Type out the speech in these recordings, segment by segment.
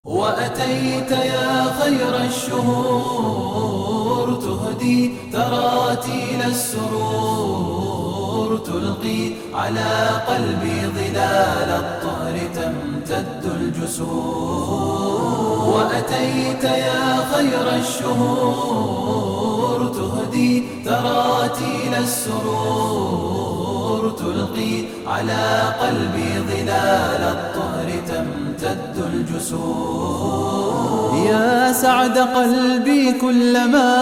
وأتيت يا خير الشهور تهدي تراتيل السرور، تلقي على قلبي ظلال الطهر تمتد الجسور. وأتيت يا خير الشهور تهدي تراتيل السرور، تلقي على قلبي ظلال الطهر تمتد الجسور. يا سعد قلبي كلما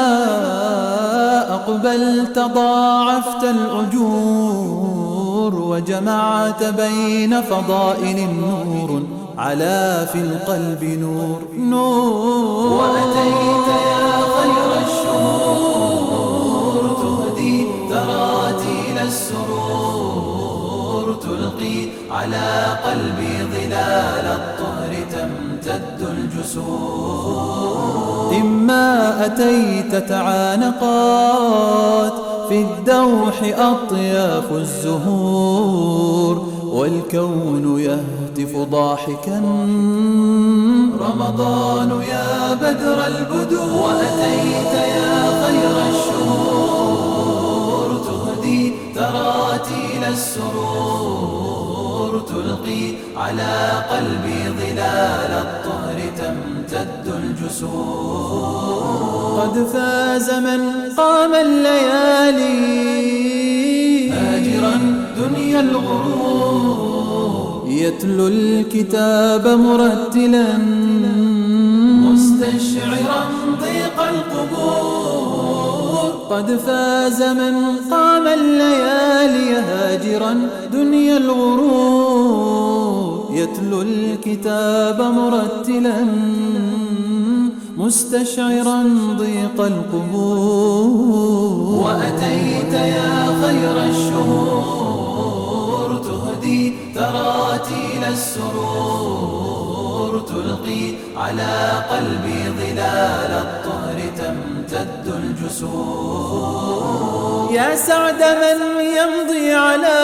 أقبلت ضاعفت الأجور، وجمعت بين فضائل نور على في القلب نور. وأتيت يا خير الشهور تهدي تراتيل السرور، تلقي على قلبي ظلال الطهر تمتد الجسور. إما أتيت تعانقات في الدوح أطياف الزهور، والكون يهتف ضاحكا رمضان يا بدر البدور. وأتيت يا خير الشهور تهدي تراتيل السرور، تلقي على قلبي ظلال الطهر تمتد الجسور. قد فاز من قام الليالي هاجرا دنيا الغرور، يتلو الكتاب مرتلا مستشعرا ضيق القبور. قد فاز من قام الليالي هاجرا دنيا الغرور، يتلو الكتاب مرتلا مستشعرا ضيق القبور. وأتيت يا خير الشهور تهدي تراتيل السرور، تلقي على قلبي ظلال الطهر تمتد الجسور. يا سعد من يمضي على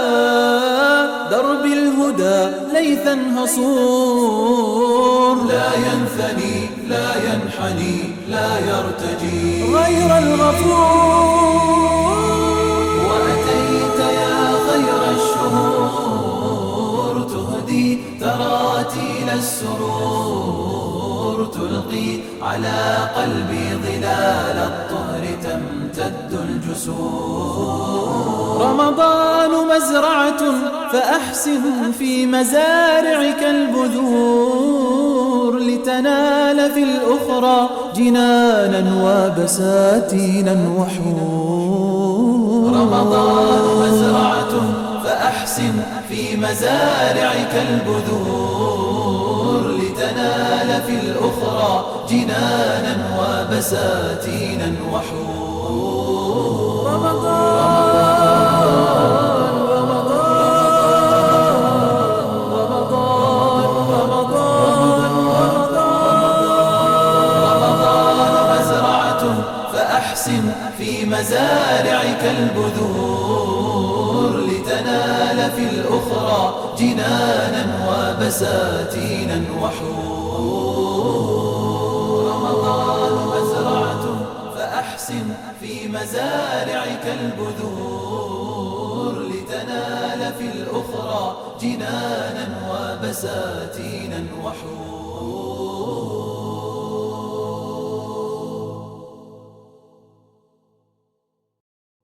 درب الهدى ليثا هصور، لا ينثني لا ينحني لا يرتجي غير الغفور. وأتيت يا خير الشهور تهدي تراتيل السرور، تلقي على قلبي ظلال الطهر تمتد الجسور. رمضان مزرعة فأحسن في مزارعك البذور، لتنال في الأخرى جنانا وبساتينا وحور. رمضان مزرعة فأحسن في مزارعك البذور، لتنال في الأخرى جنانا وبساتينا وحور. في مزارعك البذور، لتنال في الأخرى جنانا وبساتينا وحور. رمضان مزرعة فأحسن في مزارعك البذور، لتنال في الأخرى جنانا وبساتينا وحور.